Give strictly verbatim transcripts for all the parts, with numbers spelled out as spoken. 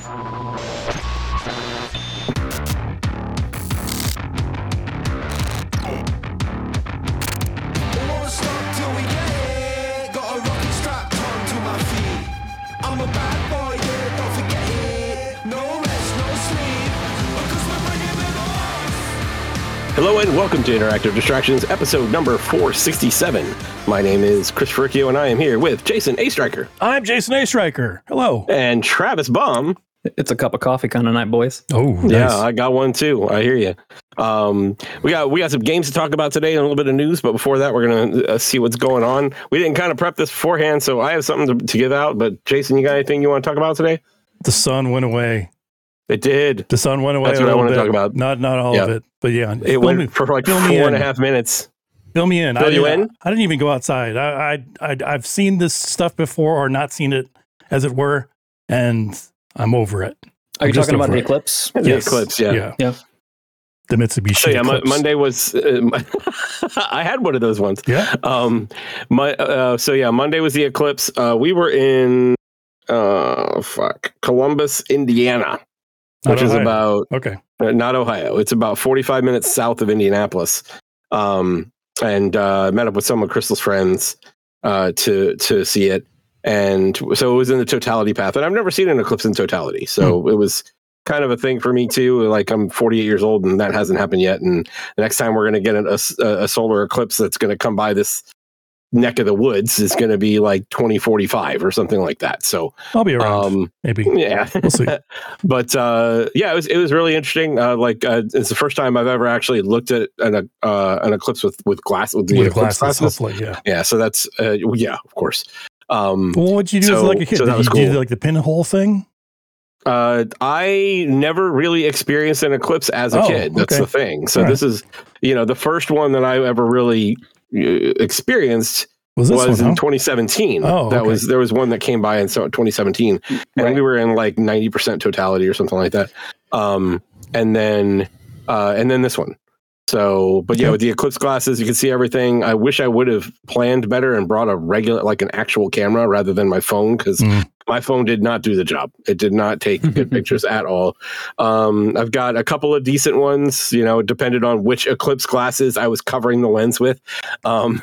Hello and welcome to Interactive Distractions, episode number four sixty-seven. My name is Chris Ferricchio, and I am here with Jason A. Stryker. I'm Jason A. Stryker. Hello. And Travis Baum. It's a cup of coffee kind of night, boys. Oh, nice. Yeah, I got one too. I hear you. Um, we got we got some games to talk about today and a little bit of news, but before that, we're going to uh, see what's going on. We didn't kind of prep this beforehand, so I have something to, to give out, but Jason, you got anything you want to talk about today? The sun went away. It did. The sun went away. That's what I want to talk about. Not not all yeah. of it, but yeah. It went me, for like four and a half minutes. Fill me in. Fill I you didn't, in? I didn't even go outside. I, I, I, I've seen this stuff before or not seen it, as it were, and I'm over it. Are I'm you just talking about over the it. Eclipse? The Yes. Eclipse, yeah. Yeah. Yeah. The Mitsubishi So yeah, Mo- Eclipse. Monday was. Uh, I had one of those ones. Yeah. Um, my uh, so yeah, Monday was the Eclipse. Uh, we were in uh, fuck Columbus, Indiana, Not which is Ohio. about Okay. uh, not Ohio. It's about forty-five minutes south of Indianapolis. Um, and uh, met up with some of Crystal's friends uh, to to see it, and so it was in the totality path. And I've never seen an eclipse in totality, so Hmm. it was kind of a thing for me too. Like I'm forty-eight years old, and that hasn't happened yet. And the next time we're going to get a, a, a solar eclipse that's going to come by this neck of the woods is going to be like twenty forty-five or something like that. So I'll be around. um, maybe. yeah, We'll see. but uh, yeah, it was it was really interesting. Uh, like uh, it's the first time I've ever actually looked at an uh, an eclipse with with glass with the With eclipse glasses, glasses. hopefully, yeah. Yeah, so that's uh, yeah, of course. Um, Well, what'd you do So- as like a kid? so that Did was you do cool. like the pinhole thing? uh, I never really experienced an eclipse as a Oh, kid. That's okay. the thing. So All this is you know the first one that I ever really uh, experienced. Was this was one, in huh? twenty seventeen. Oh, that okay. was there was one that came by in so twenty seventeen, and Right. we were in like ninety percent totality or something like that. Um, and then uh, and then this one. So, but yeah, Okay. with the eclipse glasses, you can see everything. I wish I would have planned better and brought a regular, like an actual camera rather than my phone, because Mm. my phone did not do the job. It did not take good pictures at all. Um, I've got a couple of decent ones, you know, it depended on which eclipse glasses I was covering the lens with. Um,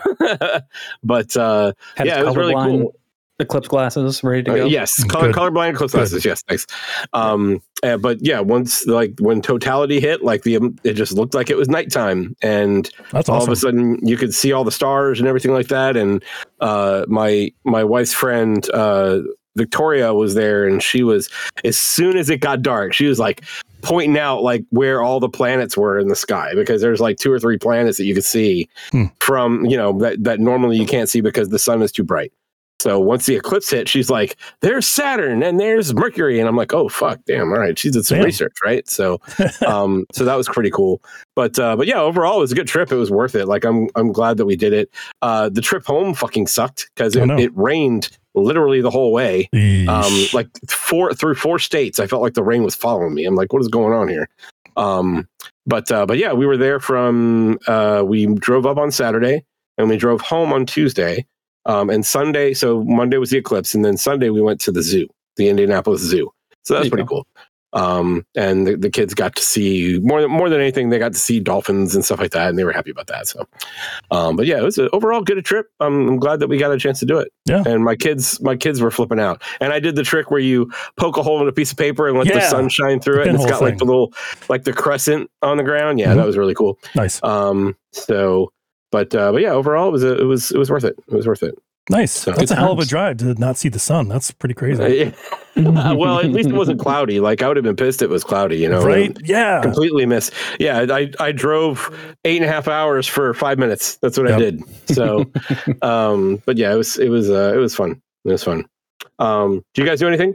but uh, Had yeah, it was really colorblind cool. Eclipse glasses ready to Uh, go. yes, color, Good. colorblind eclipse glasses. Yes, thanks. Um, uh, but yeah, once like when totality hit, like the um, it just looked like it was nighttime, and That's all awesome. of a sudden you could see all the stars and everything like that. And uh, my my wife's friend uh, Victoria was there, and she was as soon as it got dark, she was like pointing out like where all the planets were in the sky, because there's like two or three planets that you could see Hmm. from you know that that normally you can't see because the sun is too bright. So once the eclipse hit, she's like, there's Saturn and there's Mercury. And I'm like, oh, fuck, damn. All right. She did some Damn. research, right? So um, so that was pretty cool. But uh, but yeah, overall, it was a good trip. It was worth it. Like, I'm I'm glad that we did it. Uh, the trip home fucking sucked because Oh, it, no. it rained literally the whole way. Um, Yeesh. like four through four states, I felt like the rain was following me. I'm like, what is going on here? Um, but uh, but yeah, we were there from, uh, we drove up on Saturday and we drove home on Tuesday. Um, and Sunday, so Monday was the eclipse, and then Sunday we went to the zoo, the Indianapolis Zoo. So that's There you pretty cool. Um, and the, the kids got to see more than more than anything, they got to see dolphins and stuff like that, and they were happy about that. So, um, but yeah, it was an overall good trip. Um, I'm glad that we got a chance to do it. Yeah. And my kids, my kids were flipping out. And I did the trick where you poke a hole in a piece of paper and let the Yeah. sun shine through The it, and it's pinhole got like the thing. little, like the crescent on the ground. Yeah, Mhm. that was really cool. Nice. Um, so, but uh, but yeah, overall, it was a, it was it was worth it. It was worth it. Nice. So- That's a hell of a times. drive to not see the sun. That's pretty crazy. Uh, yeah. Well, at least it wasn't cloudy. Like I would have been pissed if it was cloudy, you know. Right? and Yeah. Completely miss. Yeah, I I drove eight and a half hours for five minutes. That's what I Yep. did. So, um, but yeah, it was it was uh, it was fun. It was fun. Um, do you guys do anything?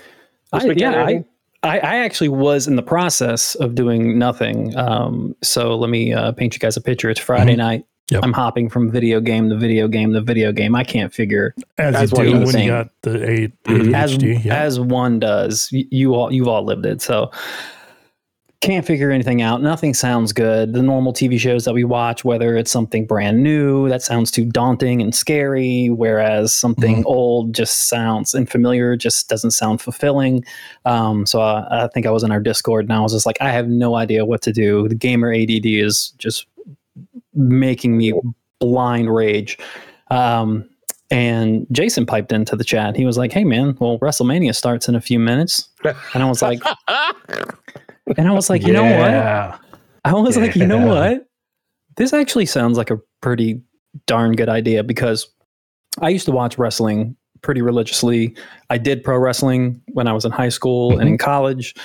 I, This weekend, yeah, I, anything? I, I actually was in the process of doing nothing. Um, so let me uh, paint you guys a picture. It's Friday Mhm. night. Yep. I'm hopping from video game to video game to video game. I can't figure As, As you one do does. when you Same. got the A- Mhm. as A D H D. Yeah. as one does. You, you all you've all lived it. So can't figure anything out. Nothing sounds good. The normal T V shows that we watch, whether it's something brand new that sounds too daunting and scary, whereas something mm-hmm. old just sounds unfamiliar, just doesn't sound fulfilling. Um, so I, I think I was in our Discord and I was just like, I have no idea what to do. The gamer A D D is just making me blind rage. Um, and Jason piped into the chat. He was like, hey man, well, WrestleMania starts in a few minutes. And I was like, and I was like, you yeah. know what? I was yeah. like, you know what? This actually sounds like a pretty darn good idea, because I used to watch wrestling pretty religiously. I did pro wrestling when I was in high school mm-hmm. and in college.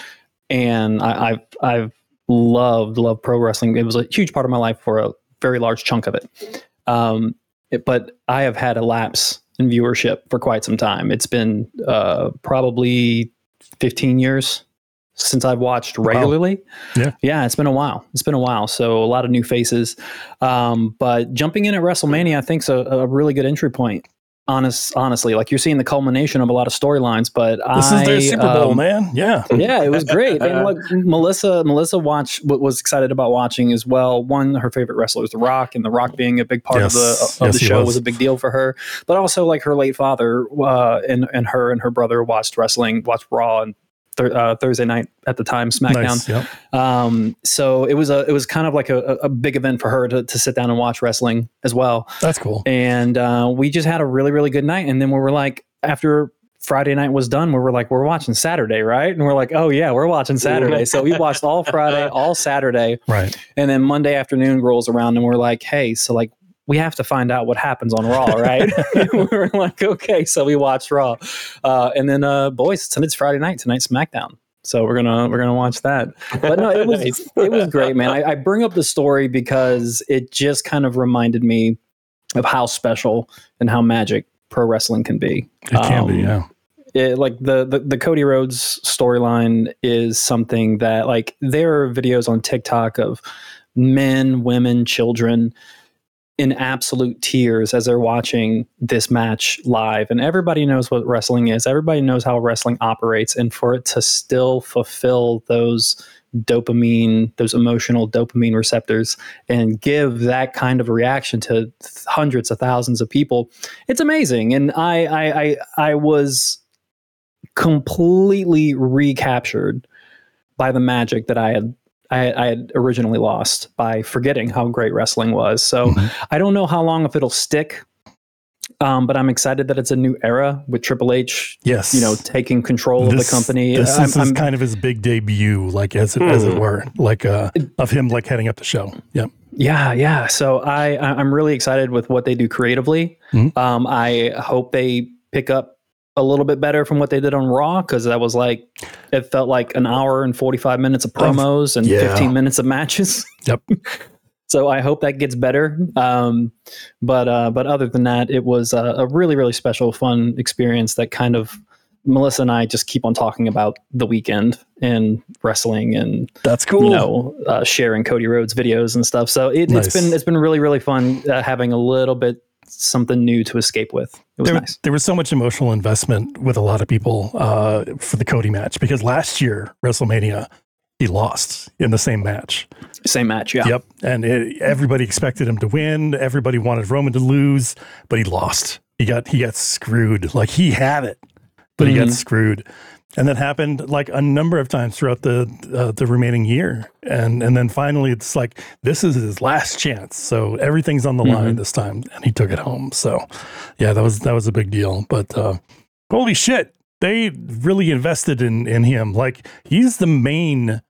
And I, I've, I've loved, loved pro wrestling. It was a huge part of my life for a very large chunk of it. Um, it but I have had a lapse in viewership for quite some time. It's been uh, probably fifteen years since I've watched regularly. Wow. Yeah. Yeah, it's been a while. It's been a while. So a lot of new faces. Um, but jumping in at WrestleMania, I think is a, a really good entry point. Honest, honestly, like you're seeing the culmination of a lot of storylines, but this I, is their Super Bowl, um, man. Yeah. Yeah, it was great. And look, Melissa, Melissa watched, was excited about watching as well. One, her favorite wrestler is The Rock, and The Rock being a big part yes. of the, of yes, the show was. was a big deal for her. But also like her late father uh, and, and her and her brother watched wrestling, watched Raw and th- uh, Thursday night at the time, SmackDown. Nice, yep. Um, so it was a, it was kind of like a, a big event for her to, to sit down and watch wrestling as well. That's cool. And uh, we just had a really, really good night. And then we were like, after Friday night was done, we were like, we're watching Saturday, right? And we're like, oh yeah, we're watching Saturday. So we watched all Friday, all Saturday. Right. And then Monday afternoon rolls around and we're like, hey, so like, we have to find out what happens on Raw, right? We're like, okay, so we watched Raw, uh, and then, uh, boys, tonight's Friday night. Tonight's SmackDown, so we're gonna we're gonna watch that. But no, it was it was great, man. I, I bring up the story because it just kind of reminded me of how special and how magic pro wrestling can be. It can um, be, yeah. It, like the, the the Cody Rhodes storyline is something that, like, there are videos on TikTok of men, women, children in absolute tears as they're watching this match live. And everybody knows what wrestling is. Everybody knows how wrestling operates. And for it to still fulfill those dopamine, those emotional dopamine receptors and give that kind of reaction to hundreds of thousands of people, it's amazing. And I, I, I, I was completely recaptured by the magic that I had I, I had originally lost by forgetting how great wrestling was. So mm-hmm. I don't know how long if it'll stick, um, but I'm excited that it's a new era with Triple H. Yes, you know, taking control this, of the company. This I'm, is I'm, kind of his big debut, like as it, mm-hmm. as it were, like uh, of him like heading up the show. Yeah, yeah, yeah. So I I'm really excited with what they do creatively. Mm-hmm. Um, I hope they pick up a little bit better from what they did on Raw, because that was like, it felt like an hour and forty-five minutes of promos and yeah. fifteen minutes of matches. Yep. So I hope that gets better. Um, but uh, but other than that, it was a, a really, really special, fun experience that kind of, Melissa and I just keep on talking about the weekend and wrestling, and that's cool. You know, uh, sharing Cody Rhodes videos and stuff. So it, nice. it's been it's been really, really fun uh, having a little bit something new to escape with. It was there, nice. There was so much emotional investment with a lot of people uh, for the Cody match, because last year, WrestleMania, he lost in the same match. Same match, yeah. Yep. And it, everybody expected him to win. Everybody wanted Roman to lose, but he lost. He got he got screwed. Like, he had it, but mm-hmm. he got screwed. And that happened like a number of times throughout the uh, the remaining year. And and then finally it's like, this is his last chance. So everything's on the mm-hmm. line this time, and he took it home. So yeah, that was that was a big deal. But uh, holy shit, they really invested in in him. Like, he's the main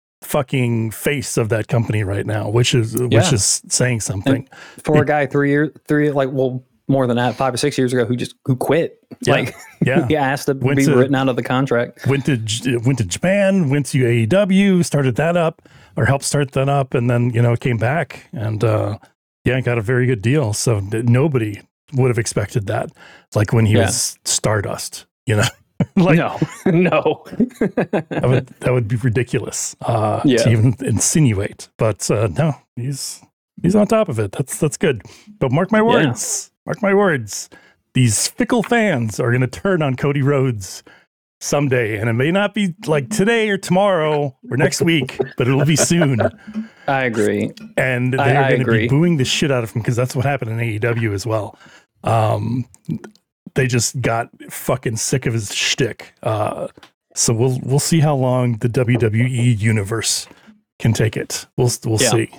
fucking face of that company right now, which is yeah. which is saying something. And for it, a guy three years three like well more than that, five or six years ago, who just who quit. Yeah, like, yeah, he asked to went be to, written out of the contract. Went to went to Japan, went to A E W, started that up, or helped start that up, and then you know came back and uh, yeah, got a very good deal. So nobody would have expected that. Like when he yeah. was Stardust, you know. Like, no, no, that would that would be ridiculous uh, yeah. to even insinuate. But uh, no, he's he's on top of it. That's that's good. But mark my words. Yeah. Mark my words, these fickle fans are going to turn on Cody Rhodes someday, and it may not be like today or tomorrow or next week, but it'll be soon. I agree. And they're I, I going to agree. be booing the shit out of him because that's what happened in A E W as well. Um, they just got fucking sick of his shtick. Uh, so we'll we'll see how long the W W E universe can take it. We'll we'll Yeah. see.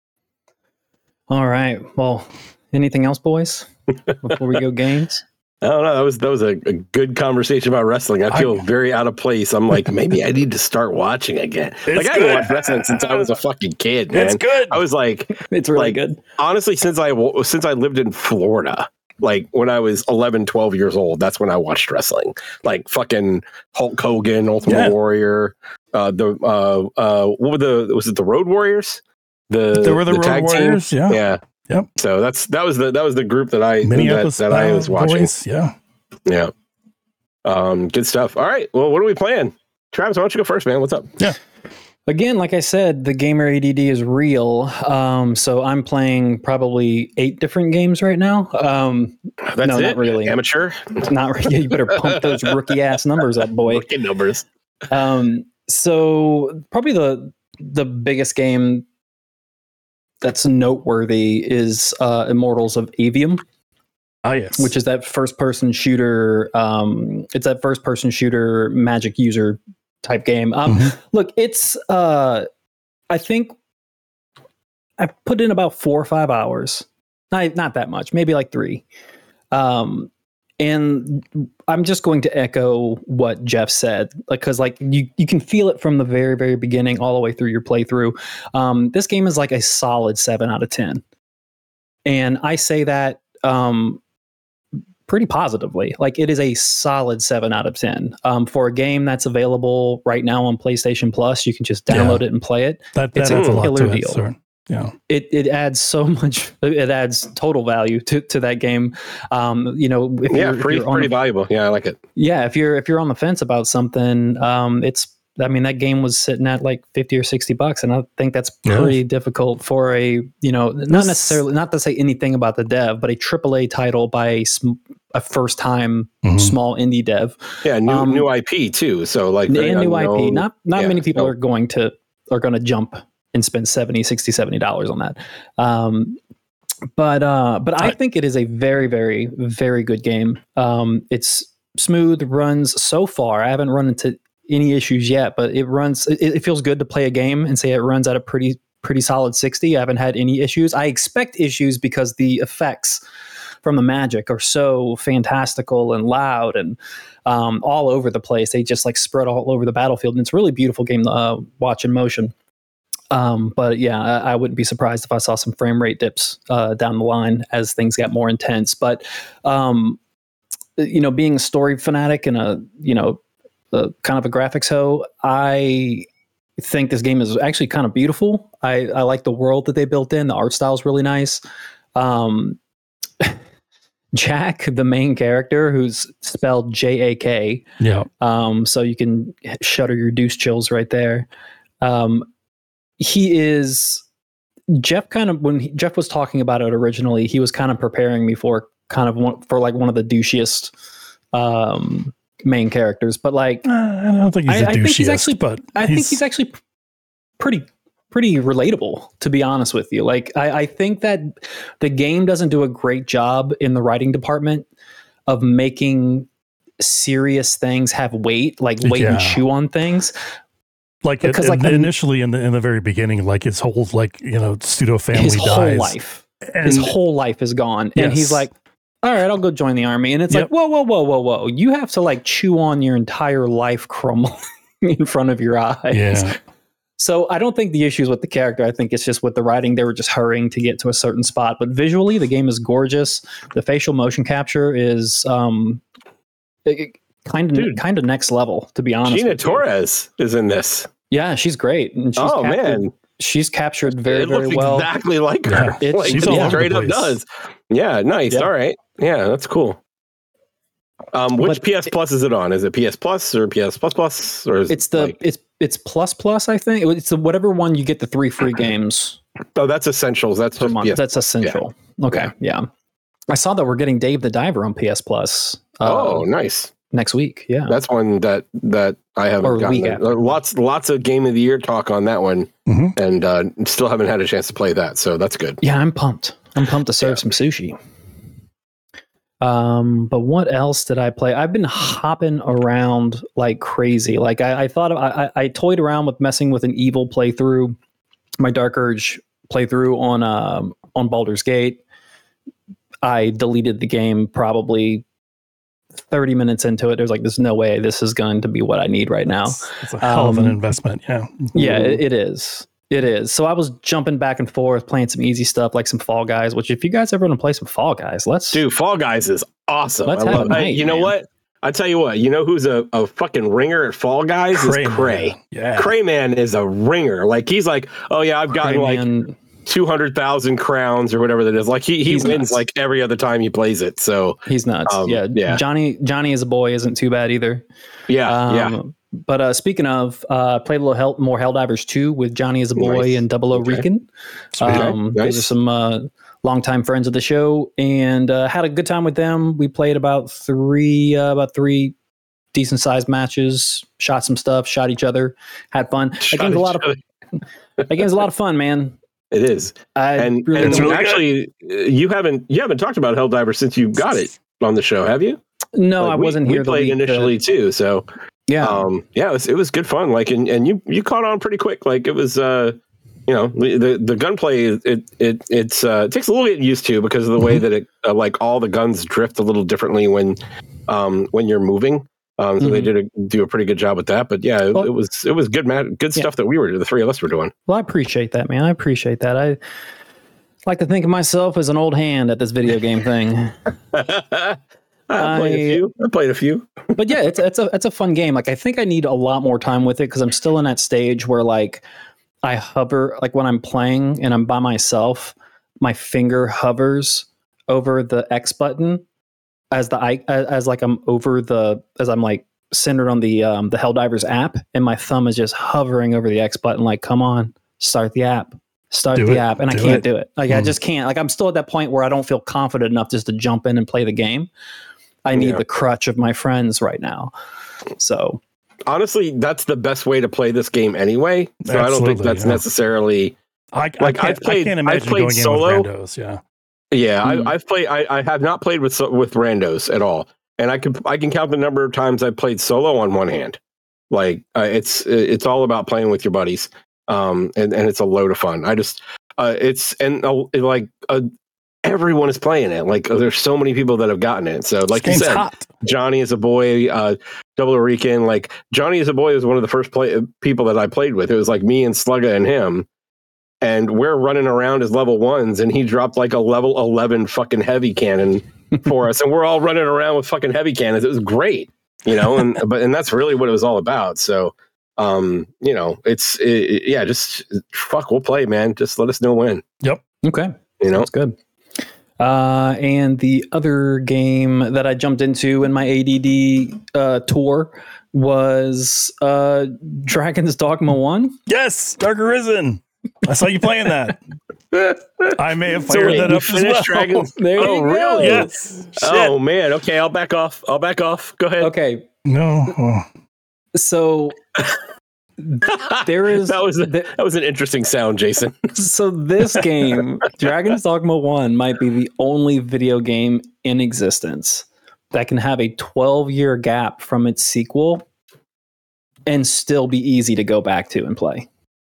All right. Well, anything else, boys, before we go games? I don't know. That was that was a, a good conversation about wrestling. I feel I- very out of place. I'm like, maybe I need to start watching again. It's like I haven't good. watched wrestling since I was a fucking kid, man. It's good. I was like, It's really Like, good. honestly, since I w- since I lived in Florida, like when I was eleven, twelve years old, that's when I watched wrestling. Like fucking Hulk Hogan, Ultimate Yeah. Warrior, uh, the uh, uh, what were the was it the Road Warriors? The There were the Road tag team? Warriors, yeah. yeah. Yep. So that's that was the that was the group that I that, Minneapolis that I uh, was watching. boys, yeah. Yeah. Um, good stuff. All right. Well, what are we playing? Travis, why don't you go first, man? What's up? Again, like I said, the gamer A D D is real. Um, so I'm playing probably eight different games right now. Um, That's no, it. not really. Amateur. not really. You better pump those rookie ass numbers up, boy. Rookie numbers. Um, so probably the the biggest game that's noteworthy is uh, Immortals of Avium, Ah, yes. which is that first person shooter. Um, it's that first person shooter magic user type game. Um, Mhm. Look, it's uh, I think I've put in about four or five hours. Not not that much, maybe like three. Um, and I'm just going to echo what Jeff said, like because like you you can feel it from the very very beginning all the way through your playthrough. Um, this game is like a solid seven out of ten, and I say that um, pretty positively. Like it is a solid seven out of ten um, for a game that's available right now on PlayStation Plus. You can just download it and play it. that, that it's adds a a lot killer to it. deal. So, yeah. It it adds so much. It adds total value to, to that game. Um, you know, if Yeah, you're, if pretty you're on pretty the- valuable. Yeah, I like it. yeah, if you're if you're on the fence about something, um, it's. I mean, that game was sitting at like fifty or sixty bucks, and I think that's Yeah. pretty difficult for a you know not This- necessarily not to say anything about the dev, but a triple A title by a, sm- a first time Mhm. small indie dev Yeah, new Um, new I P too. So like and very new I P. unknown. Not not Yeah, many people so- are going to are going to jump and spend seventy, sixty, seventy dollars on that. Um, but uh, but I I- think it is a very, very, very good game. Um, it's smooth, runs so far. I haven't run into any issues yet, but it runs. It, it feels good to play a game and say it runs at a pretty pretty solid sixty. I haven't had any issues. I expect issues because the effects from the magic are so fantastical and loud and um, all over the place. They just like spread all over the battlefield, and it's a really beautiful game to uh, watch in motion. Um, but yeah, I, I wouldn't be surprised if I saw some frame rate dips uh, down the line as things got more intense. But um, you know, being a story fanatic and a you know, a, kind of a graphics hoe, I think this game is actually kind of beautiful. I, I like the world that they built in. The art style is really nice. Um, Jack, the main character, who's spelled J A K, Yeah. um, so you can shudder your deuce chills right there. Um, he is Jeff. Kind of when he, Jeff was talking about it originally, he was kind of preparing me for kind of one, for like one of the douchiest um, main characters. But like, Uh, I don't think he's I- a I think he's douchiest, actually- but I think he's actually pretty pretty relatable, to be honest with you. Like, I, I think that the game doesn't do a great job in the writing department of making serious things have weight, like wait Yeah. and chew on things. like, it, because, like, in- an- initially in the in the very beginning, like his whole like you know pseudo family His dies. whole life, And his whole life is gone, and he's Yes. like, "All right, I'll go join the army." And it's Yep. like, "Whoa, whoa, whoa, whoa, whoa! You have to like chew on your entire life crumbling in front of your eyes." yeah, So I don't think the issue is with the character. I think it's just with the writing. They were just hurrying to get to a certain spot. But visually, the game is gorgeous. The facial motion capture is um, kind of Dude. kind of next level, to be honest. Gina with you. Torres is in this. Yeah, she's great. And she's Oh captured, man, she's captured very it very looks well. exactly like her. Yeah. It's- like, she's it all over straight the up place. does. Yeah, nice. Yeah. All right. Yeah, that's cool. Um, which But- P S Plus is it on? Is it P S Plus or P S Plus Plus or is It's the like, it's it's plus plus. I think it's the whatever one you get the three free games oh that's essentials. That's per just month. P S. That's essential. Okay, yeah. I saw that we're getting Dave the Diver on P S Plus. Uh, Oh, nice. next week. Yeah. That's one that that I haven't Or the gotten. week after. Lots lots of game of the year talk on that one, Mhm. and uh, still haven't had a chance to play that. So that's good. Yeah, I'm pumped. I'm pumped to serve Yeah. some sushi. Um, but what else did I play? I've been hopping around like crazy. Like I, I thought of, I, I toyed around with messing with an evil playthrough, my Dark Urge playthrough on um on Baldur's Gate. I deleted the game probably thirty minutes into it. There's like, there's no way this is going to be what I need right now. It's, it's a hell of an Um, investment. Yeah. Yeah, it, it is. It is. So I was jumping back and forth, playing some easy stuff like some Fall Guys, which if you guys ever want to play some Fall Guys, let's Dude, Fall Guys is awesome. Let's I have love a it. night, Hey, you know man. what? I tell you what. You know who's a, a fucking ringer at Fall Guys Cray is Cray. Man. Yeah. Crayman is a ringer. Like he's like, oh yeah, I've gotten like Crayman- two hundred thousand crowns or whatever that is. Like he he He's wins nuts. like every other time he plays it. So He's nuts. Um, yeah. yeah. Johnny Johnny as a boy isn't too bad either. yeah, Um, yeah. But uh, speaking of, uh, played a little Hell, more Helldivers two with Johnny as a boy Nice. and Double O Okay. Rican. Sweet. Um, Nice. Those are some uh, longtime friends of the show, and uh, had a good time with them. We played about three, uh, about three decent sized matches. Shot some stuff, shot each other, had fun. That Shot game's a lot each of other. that game's a lot of fun, man. It is. I And, really and It's really good. actually, uh, you haven't you haven't talked about Helldiver since you got it on the show, have you? no, Like, I we- wasn't we here. the played week that- initially too, so yeah. um, yeah, it was, it was good fun. Like, and, and you you caught on pretty quick. Like, it was, uh, you know, the the, the gunplay it it it's uh, it takes a little bit used to because of the way that it uh, like all the guns drift a little differently when um when you're moving. Um, so they Mhm. did a, do a pretty good job with that. But yeah, it, Well- it was it was good, Matt. Good Yeah. stuff that we were the three of us were doing. Well, I appreciate that, man. I appreciate that. I like to think of myself as an old hand at this video game thing. I played I- a few. I played a few. But yeah, it's it's a it's a fun game. Like I think I need a lot more time with it because I'm still in that stage where like I hover like when I'm playing and I'm by myself, my finger hovers over the X button as the I as, as like I'm over the as I'm like centered on the um the Helldivers app, and my thumb is just hovering over the X button like, come on, start the app. Start Do the it. app, and I Do can't it. do it. Like I Mm. just can't. Like I'm still at that point where I don't feel confident enough just to jump in and play the game. I need Yeah. the crutch of my friends right now. So Honestly, that's the best way to play this game anyway. So I don't think Absolutely, that's yeah. necessarily. I, I, Like, can't, I've played- I can't I've imagine played going solo. in with randos. Yeah. Yeah, Hmm. I, I've played. I, I have not played with so- with randos at all, and I can I can count the number of times I've played solo on one hand. Like uh, it's it's all about playing with your buddies, um, and and it's a load of fun. I just uh, it's and uh, like uh, everyone is playing it. Like there's so many people that have gotten it. So like you Game's said, hot. Johnny is a boy, uh, Double Rican. Like Johnny is a boy was one of the first play people that I played with. It was like me and Slugga and him, and we're running around as level ones, and he dropped like a level eleven fucking heavy cannon for us, and we're all running around with fucking heavy cannons. It was great, you know, and but and that's really what it was all about. So, um, you know, it's it, it- yeah, just fuck, we'll play, man. Just let us know when, okay, you know. that's good. Uh, and the other game that I jumped into in my A D D uh, tour was uh, Dragon's Dogma One. Yes, Dark Arisen. I saw you playing that. I may have So fired wait, that you up as finished well. Dragon's- There Oh, you go. really? Yes. Shit. Oh man, okay, I'll back off. I'll back off. Go ahead. Okay, No. Oh. so there is that was a, th- that was an interesting sound, Jason. so this game, Dragon's Dogma One, might be the only video game in existence that can have a twelve year gap from its sequel and still be easy to go back to and play.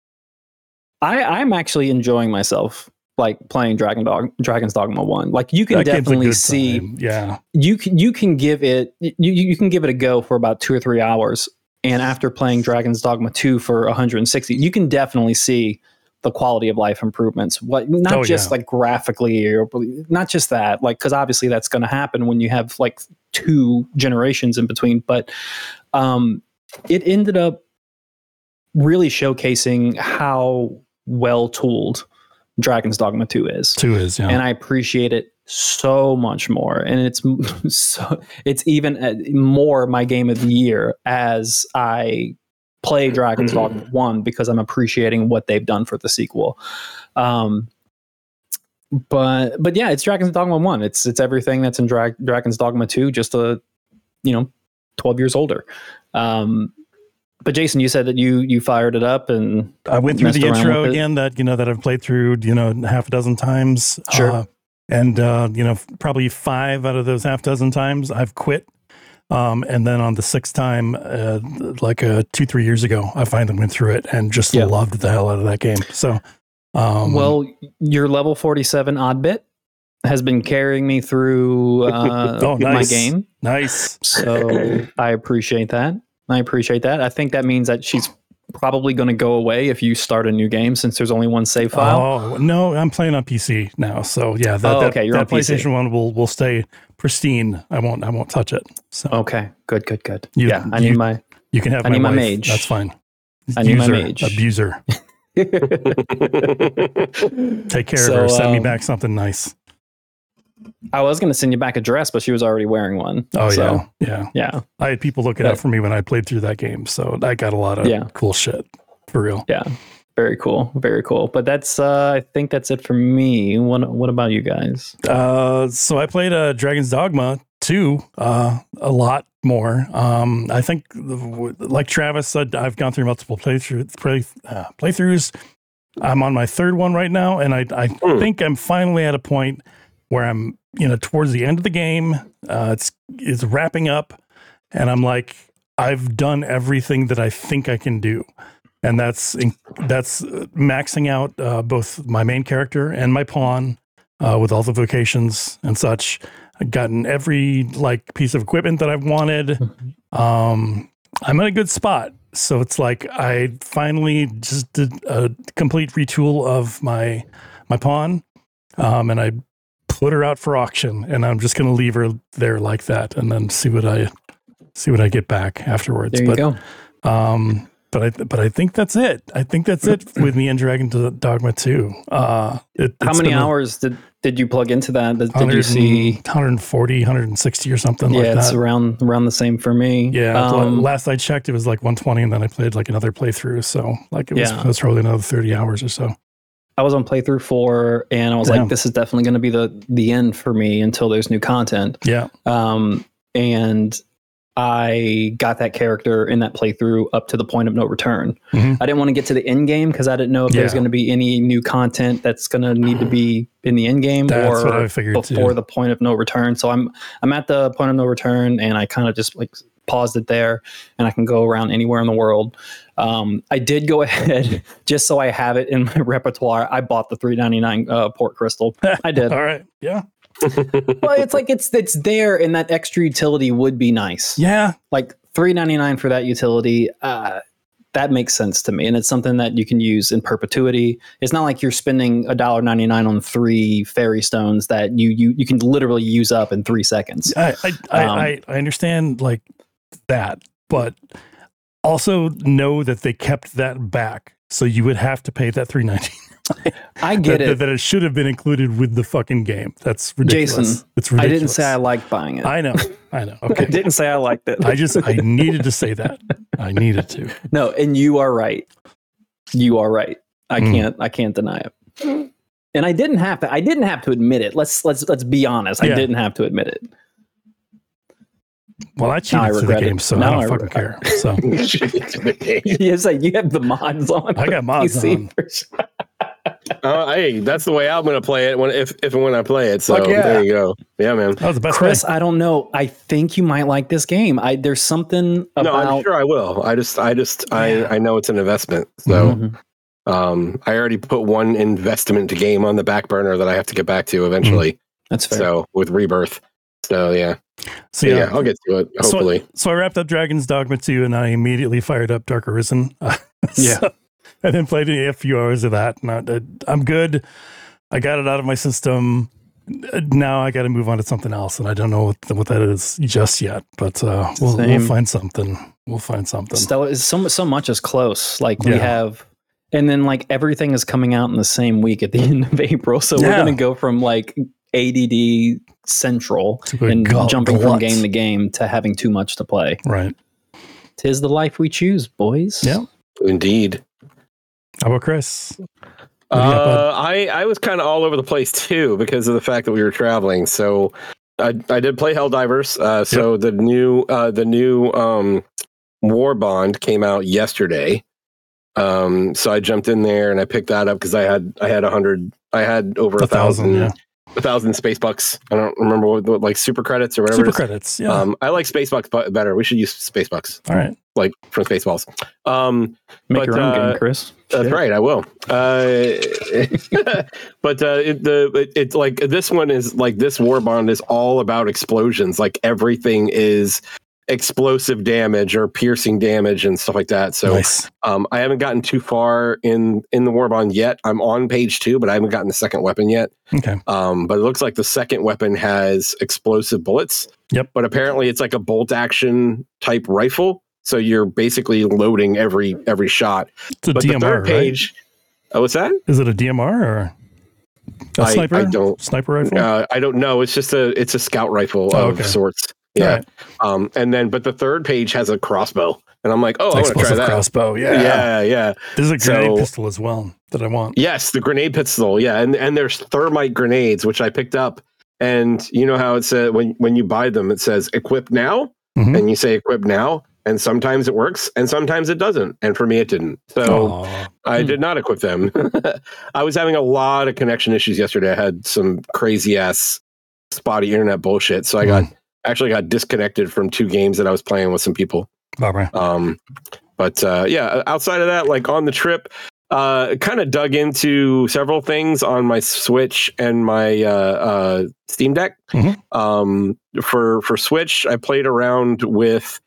I, I'm actually enjoying myself like playing Dragon Dog Dragon's Dogma One. Like you can That game's a definitely good see time. Yeah. you can you can give it you you can give it a go for about two or three hours, and after playing Dragon's Dogma Two for one hundred sixty, you can definitely see the quality of life improvements. What not Oh, just yeah. like graphically or not just that, like because obviously that's going to happen when you have like two generations in between, but um, it ended up really showcasing how well tooled Dragon's Dogma Two is. Two is, yeah. And I appreciate it so much more. And it's so it's even uh, more my game of the year as I play Dragon's Dogma One because I'm appreciating what they've done for the sequel. Um, but but yeah, it's Dragon's Dogma One. It's it's everything that's in Dra- Dragon's Dogma Two, just a you know twelve years older. Um, but Jason, you said that you you fired it up and I went through the intro it. again that, you know, that I've played through, you know, half a dozen times. Sure. Uh, and, uh, you know, probably five out of those half dozen times I've quit. Um, and then on the sixth time, uh, like uh, two, three years ago, I finally went through it and just yeah. loved the hell out of that game. So, um, well, your level forty-seven odd bit has been carrying me through uh, oh, nice. my game. Nice. So I appreciate that. I appreciate that. I think that means that she's probably going to go away if you start a new game, since there's only one save file. Oh no, I'm playing on P C now. So yeah, that, oh, that, okay, you're that on P C. PlayStation one will will stay pristine. I won't I won't touch it. So okay, good, good, good. You, yeah, I you, need my. You can have I my, need my wife. mage. That's fine. I need User, my mage. Abuser. Take care so, of her. Send um, me back something nice. I was going to send you back a dress, but she was already wearing one. Oh so, yeah, yeah, yeah. I had people looking yeah. out for me when I played through that game, so I got a lot of yeah. cool shit for real. Yeah, very cool, very cool. But that's, uh, I think that's it for me. What What about you guys? Uh, so I played uh, Dragon's Dogma two uh, a lot more. Um, I think, like Travis said, I've gone through multiple playthrough, play, uh, playthroughs. I'm on my third one right now, and I I mm. think I'm finally at a point where I'm, you know, towards the end of the game. Uh, it's it's wrapping up, and I'm like, I've done everything that I think I can do, and that's that's maxing out uh, both my main character and my pawn uh, with all the vocations and such. I've gotten every like piece of equipment that I've wanted. Um, I'm in a good spot. So it's like I finally just did a complete retool of my my pawn, um, and I put her out for auction, and I'm just going to leave her there like that, and then see what I see what I get back afterwards. There you but, go. Um, but I but I think that's it. I think that's it with me and Dragon Dogma two. Uh, it, How many hours did, did you plug into that? Did, did you see one forty, one sixty or something yeah, like that? Yeah, it's around around the same for me. Yeah, um, last I checked, it was like one twenty, and then I played like another playthrough. So like it was, yeah. it was probably another thirty hours or so. I was on playthrough four, and I was Damn. like, this is definitely going to be the the end for me until there's new content. Yeah. Um, and I got that character in that playthrough up to the point of no return. Mm-hmm. I didn't want to get to the end game because I didn't know if yeah. there's going to be any new content that's going to need to be in the end game that's or what I figured before too. the point of no return. So I'm I'm at the point of no return, and I kind of just like paused it there, and I can go around anywhere in the world. Um, I did go ahead just so I have it in my repertoire. I bought the three ninety-nine uh, port crystal. I did. All right. Yeah. Well, it's like it's it's there, and that extra utility would be nice. Yeah, like three ninety-nine for that utility. Uh, that makes sense to me, and it's something that you can use in perpetuity. It's not like you're spending a dollar ninety-nine on three fairy stones that you you you can literally use up in three seconds. I I, um, I, I understand like that, but also know that they kept that back, so you would have to pay that three ninety-nine. I get that, it. That, that it should have been included with the fucking game. That's ridiculous. Jason, it's ridiculous. I didn't say I liked buying it. I know. I know. Okay. I didn't say I liked it. I just, I needed to say that. I needed to. No, and you are right. You are right. I mm. can't, I can't deny it. And I didn't have to, I didn't have to admit it. Let's, let's, let's be honest. Yeah. I didn't have to admit it. Well, I cheated I to the game, it. so now I don't I fucking care. So you say you have the mods on. I got mods P C on. For sure. Uh, hey, that's the way I'm going to play it when if if and when I play it. So yeah. there you go. Yeah, man. That was the best Chris, way. I don't know. I think you might like this game. I there's something about. No, I'm sure I will. I just, I just, yeah. I, I know it's an investment. So, mm-hmm. um, I already put one investment to game on the back burner that I have to get back to eventually. Mm-hmm. That's fair. So with Rebirth. So yeah. So yeah, yeah, I'll get to it. Hopefully. So, so I wrapped up Dragon's Dogma two, and I immediately fired up Dark Arisen. Uh, yeah. So, and then played a few hours of that. And I, I'm good. I got it out of my system. Now I got to move on to something else, and I don't know what, what that is just yet. But uh, we'll, we'll find something. We'll find something. Stella is so so much is close. Like we Yeah. have, and then like everything is coming out in the same week at the end of April. So we're Yeah. gonna go from like A D D central To a and glut- jumping from glut. game to game to having too much to play. Right. Tis the life we choose, boys. Yeah. Indeed. How about Chris? Uh, I, I was kind of all over the place too because of the fact that we were traveling. So I, I did play Helldivers. Uh, so yep. the new uh, the new um, War Bond came out yesterday. Um, so I jumped in there and I picked that up because I had I had a hundred I had over a, a thousand, thousand yeah. a thousand space bucks. I don't remember what, what like super credits or whatever. Super credits, yeah. Um, I like space bucks better. We should use space bucks. All right, like from Spaceballs. Um, Make but, your own uh, game, Chris. That's Shit. right, I will. Uh, but uh, it, the it, it's like this one is like this War Bond is all about explosions. Like everything is explosive damage or piercing damage and stuff like that. So nice. um, I haven't gotten too far in in the War Bond yet. I'm on page two, but I haven't gotten the second weapon yet. Okay. Um, but it looks like the second weapon has explosive bullets. Yep. But apparently it's like a bolt action type rifle. So you're basically loading every every shot. It's a but D M R, the third page, right? Oh, what's that? Is it a D M R or a I, sniper? I don't sniper rifle. Uh, I don't know. It's just a it's a scout rifle oh, of okay. sorts. Yeah. Right. Um. And then, but the third page has a crossbow, and I'm like, oh, I want to try that crossbow. Yeah. Yeah. Yeah. There's a grenade so, pistol as well that I want. Yes, the grenade pistol. Yeah, and and there's thermite grenades, which I picked up. And you know how it says when when you buy them, it says equip now, mm-hmm. and you say equip now. And sometimes it works and sometimes it doesn't. And for me, it didn't. So Aww. I did not equip them. I was having a lot of connection issues yesterday. I had some crazy ass spotty internet bullshit. So I got mm. actually got disconnected from two games that I was playing with some people. Bummer. Um, but uh, yeah, outside of that, like on the trip, uh, kind of dug into several things on my Switch and my uh, uh, Steam Deck. Mm-hmm. Um, for, for Switch, I played around with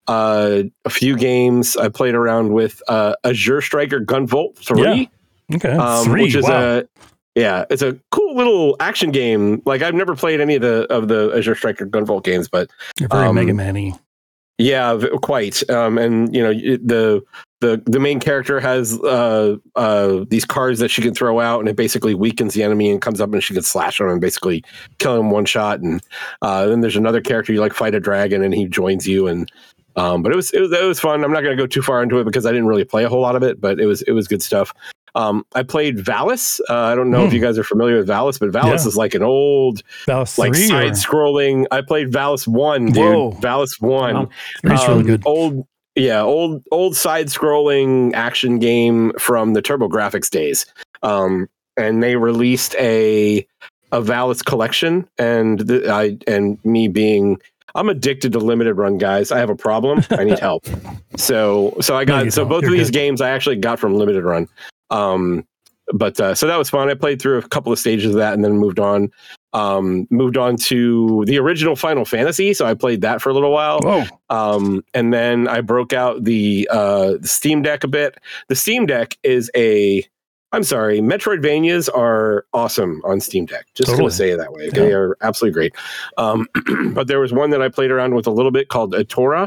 Uh, a few games. I played around with uh, Azure Striker Gunvolt three. Yeah. Okay, um, three. Which is wow. a yeah, it's a cool little action game. Like I've never played any of the of the Azure Striker Gunvolt games, but you're very um, Mega Man-y. Yeah, quite. Um, and you know the the the main character has uh, uh, these cards that she can throw out, and it basically weakens the enemy and comes up and she can slash on him and basically kill him one shot. And uh, then there's another character you like fight a dragon and he joins you and. Um, but it was, it was it was fun. I'm not going to go too far into it because I didn't really play a whole lot of it, but it was it was good stuff. Um, I played Valis. Uh, I don't know mm. if you guys are familiar with Valis, but Valis yeah. is like an old Valis like three, side or? scrolling. I played Valis one, dude. Whoa. Valis one. Wow. That's um, really good. Old yeah, old old side scrolling action game from the TurboGrafx days. Um, and they released a a Valis collection, and th- I and me being I'm addicted to limited run, guys. I have a problem. I need help. So, so I got, no, so both You're of these good. games I actually got from limited run. Um, but, uh, so that was fun. I played through a couple of stages of that and then moved on, um, moved on to the original Final Fantasy. So I played that for a little while. Whoa. Um, and then I broke out the, uh, the Steam Deck a bit. The Steam Deck is a, I'm sorry, Metroidvanias are awesome on Steam Deck. Just totally. Going to say it that way. Yeah. They are absolutely great. Um, but there was one that I played around with a little bit called Atora.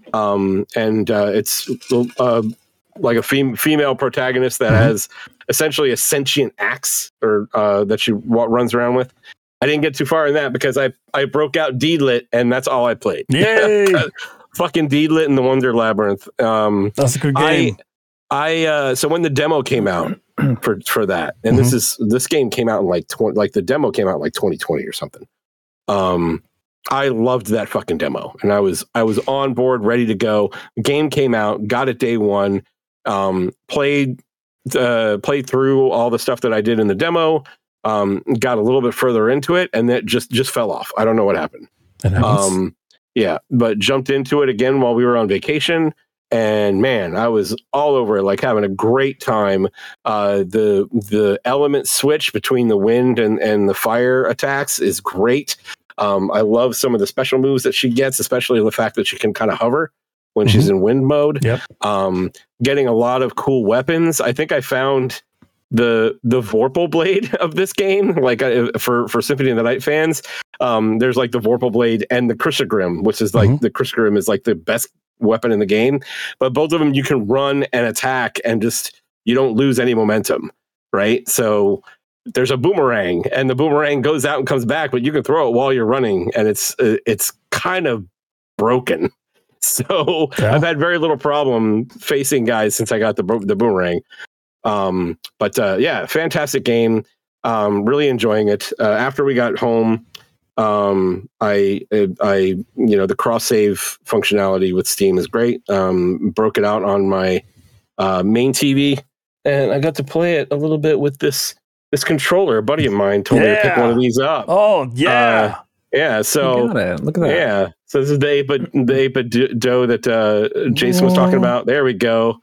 Um, and uh, it's uh, like a fem- female protagonist that mm-hmm. has essentially a sentient axe or uh, that she w- runs around with. I didn't get too far in that because I, I broke out Deedlit and that's all I played. Yay! Fucking Deedlit and the Wonder Labyrinth. Um, that's a good game. I, I uh, so when the demo came out, for for that and mm-hmm. this is this game came out in like twenty like the demo came out in like twenty twenty or something. um I loved that fucking demo and I was I was on board, ready to go. The game came out, got it day one, um played uh played through all the stuff that I did in the demo, um got a little bit further into it and that just just fell off. I don't know what happened. um yeah but jumped into it again while we were on vacation. And man, I was all over it, like having a great time. Uh, the the element switch between the wind and, and the fire attacks is great. Um, I love some of the special moves that she gets, especially the fact that she can kind of hover when mm-hmm. she's in wind mode. Yep. Um, getting a lot of cool weapons. I think I found the the Vorpal blade of this game, like uh, for for Symphony of the Night fans. Um, there's like the Vorpal blade and the Crissaegrim, which is like mm-hmm. the Crissaegrim is like the best weapon in the game, but both of them you can run and attack and just you don't lose any momentum, right? So there's a boomerang and the boomerang goes out and comes back, but you can throw it while you're running and it's uh, it's kind of broken. So yeah. I've had very little problem facing guys since I got the the boomerang. Um, but uh, yeah, fantastic game. Um, really enjoying it. Uh, after we got home, Um, I, I, you know, the cross save functionality with Steam is great. Um, broke it out on my uh, main T V, and I got to play it a little bit with this this controller. A buddy of mine told yeah. me to pick one of these up. Oh yeah, uh, yeah. So got it. Look at that. Yeah. So this is the eight bit the eight bit dough that uh, Jason was talking about. There we go.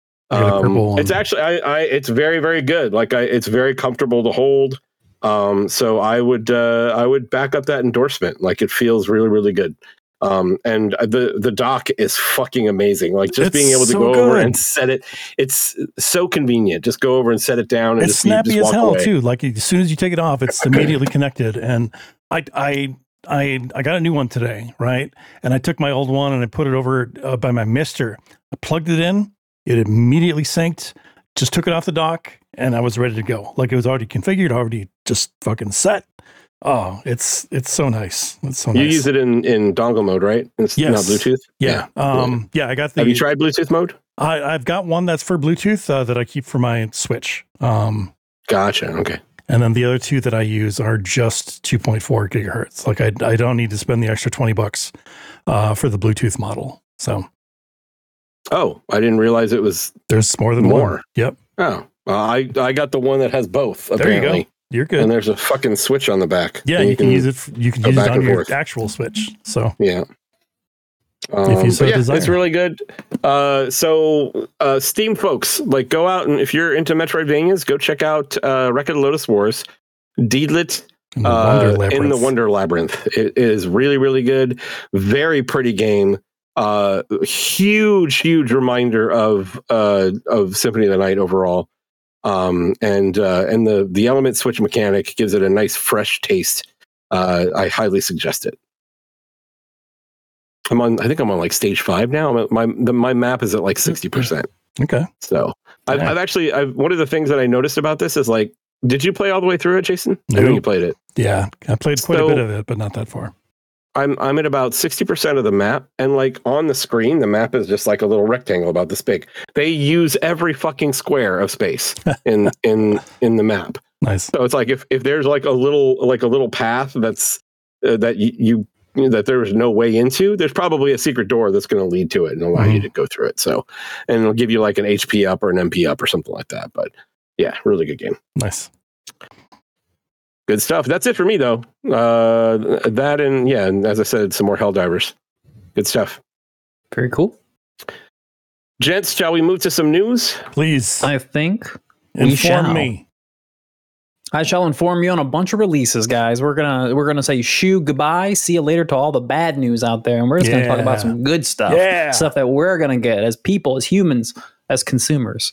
Um, it's actually I, I it's very very good. Like I, it's very comfortable to hold. Um, so I would uh, I would back up that endorsement. Like it feels really really good. Um, and the the dock is fucking amazing. Like just it's being able to so go good. over and set it. It's so convenient. Just go over and set it down. And it's just, snappy just as walk hell away. too. Like as soon as you take it off, it's immediately connected. And I I I I got a new one today, right? And I took my old one and I put it over uh, by my Mister. I plugged it in. It immediately synced. Just took it off the dock, and I was ready to go. Like it was already configured, already just fucking set. Oh, it's it's so nice. It's so you nice. use it in, in dongle mode, right? It's yes. not Bluetooth. Yeah. Yeah. Um, yeah. I got the. Have you tried Bluetooth mode? I, I've got one that's for Bluetooth uh, that I keep for my Switch. Um, gotcha. Okay. And then the other two that I use are just two point four gigahertz. Like I I don't need to spend the extra twenty bucks uh, for the Bluetooth model. So. Oh, I didn't realize it was. There's more than more. one. Yep. Oh, uh, I I got the one that has both. There Apparently. you go. You're good. And there's a fucking switch on the back. Yeah, you, you can, can use it. For, you can use it on your forth. actual Switch. So yeah. Um, if you so yeah, desire. It's really good. Uh, so uh, Steam folks, like go out and if you're into Metroidvanias, go check out uh, Record Lotus Wars, Deedlit. In the, uh, Wonder in the Wonder Labyrinth. It is really, really good. Very pretty game. Uh, huge, huge reminder of uh, of Symphony of the Night overall. Um, and uh, and the the element switch mechanic gives it a nice fresh taste. Uh, I highly suggest it. I'm on. I think I'm on like stage five now. I'm at, my the, my map is at like sixty percent. Okay. So I've, Yeah. I've actually I've one of the things that I noticed about this is like, did you play all the way through it, Jason? No. I know you played it. Yeah, I played quite So- a bit of it, but not that far. I'm I'm at about sixty percent of the map, and like on the screen, the map is just like a little rectangle about this big. They use every fucking square of space in in in the map. Nice. So it's like if, if there's like a little like a little path that's uh, that you, you you know, that there's no way into, there's probably a secret door that's going to lead to it and allow Mhm. you to go through it. So, and it'll give you like an H P up or an M P up or something like that. But yeah, really good game. Nice. Good stuff. That's it for me though. Uh, that and yeah, and as I said, some more Helldivers. Good stuff. Very cool. Gents, shall we move to some news? Please I think we inform shall. me. I shall inform you on a bunch of releases, guys. We're gonna we're gonna say shoo goodbye, see you later to all the bad news out there, and we're just gonna talk Yeah. about some good stuff, Yeah. stuff that we're gonna get as people, as humans, as consumers.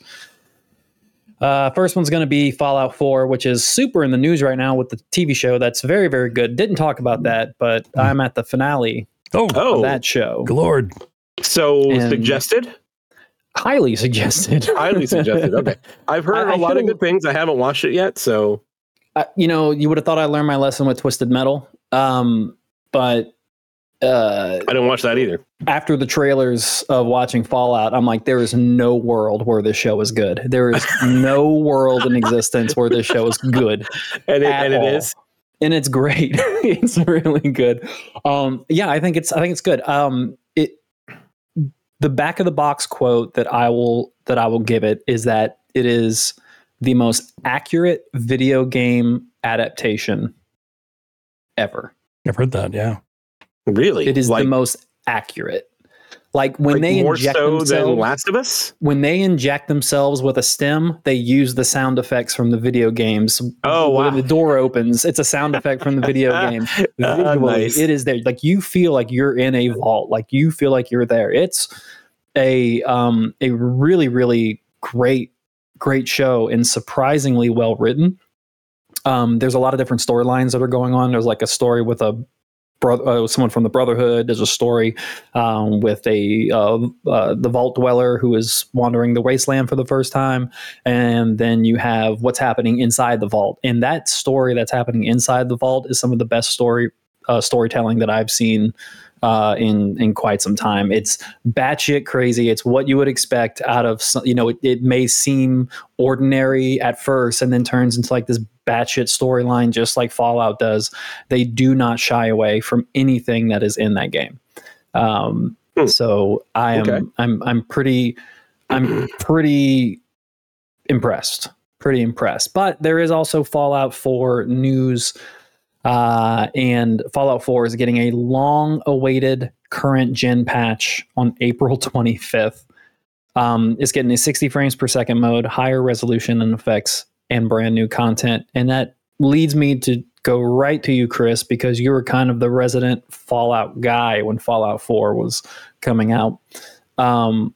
Uh, first one's gonna be Fallout four, which is super in the news right now with the T V show. That's very very good. Didn't talk about that, but I'm at the finale Oh, Oh, of that show. Lord. so And- suggested? Highly suggested. Highly suggested. Okay. I've heard I- I a lot of should've- good things. I haven't watched it yet, so Uh, you know, you would have thought I learned my lesson with Twisted Metal, um, but uh, I didn't watch that either. after the trailers of watching Fallout, I'm like, there is no world where this show is good. There is no world in existence where this show is good, And it, at and it all. is. and it's great. It's really good. Um, yeah, I think it's I think it's good. Um, it the back of the box quote that I will that I will give it is that it is the most accurate video game adaptation ever. I've heard that. Yeah. Really? It is like, the most accurate. Like when like they more inject so than themselves, Last of Us? when they inject themselves with a stem, they use the sound effects from the video games. Oh, When wow. the door opens, it's a sound effect from the video game. Ah, Visually, nice. it is there. Like you feel like you're in a vault. Like you feel like you're there. It's a um a really really great great show and surprisingly well written. Um, there's a lot of different storylines that are going on. There's like a story with a brother, uh, someone from the Brotherhood. There's a story um, with a uh, uh, the Vault Dweller who is wandering the wasteland for the first time, and then you have what's happening inside the vault. And that story that's happening inside the vault is some of the best story uh, storytelling that I've seen uh, in in quite some time. It's batshit crazy. It's what you would expect out of some, you know. It, it may seem ordinary at first, and then turns into like this batshit storyline, just like Fallout does. They do not shy away from anything that is in that game. Um, hmm. So I am, okay. I'm, I'm pretty, I'm pretty impressed, pretty impressed. But there is also Fallout four news, uh, and Fallout four is getting a long-awaited current gen patch on April twenty-fifth. Um, it's getting a sixty frames per second mode, higher resolution and effects, and brand new content. And that leads me to go right to you, Chris, because you were kind of the resident Fallout guy when Fallout four was coming out. Um,